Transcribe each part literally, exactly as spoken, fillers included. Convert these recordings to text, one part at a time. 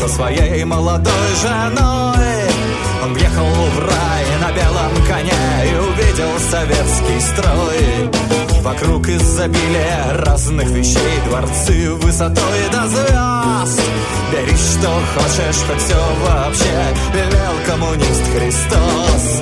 со своей молодой женой. Он въехал в рай на белом коне и увидел советский строй. Вокруг изобилия разных вещей, дворцы высотой до звезд. Бери, что хочешь, хоть все вообще, велел коммунист Христос.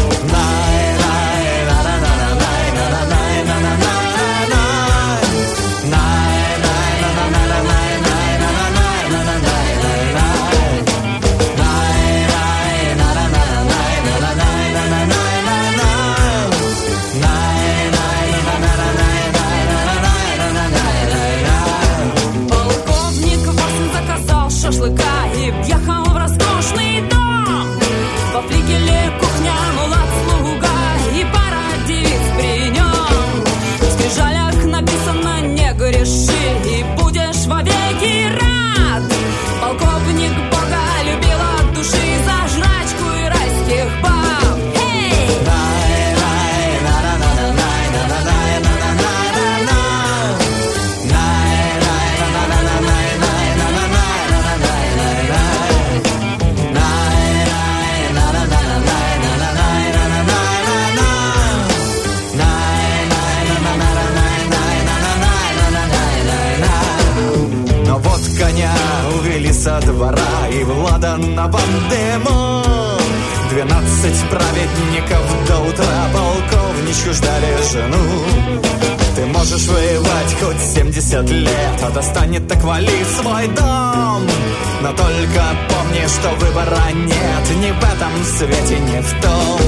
И въехал в роскошный дом. Во флигеле кухня, мулат, слуга и пара девиц при нем. В скрижалях написано: не греши и будешь вовеки рад. Полковник Бога любил от души за жрачку и райских баб. Эй! Вот коня увели со двора, и Влада на бандему. Двенадцать праведников до утра полковничку ждали жену. Ты можешь воевать хоть семьдесят лет, а достанет, так вали в свой дом. Но только помни, что выбора нет ни в этом свете, ни в том.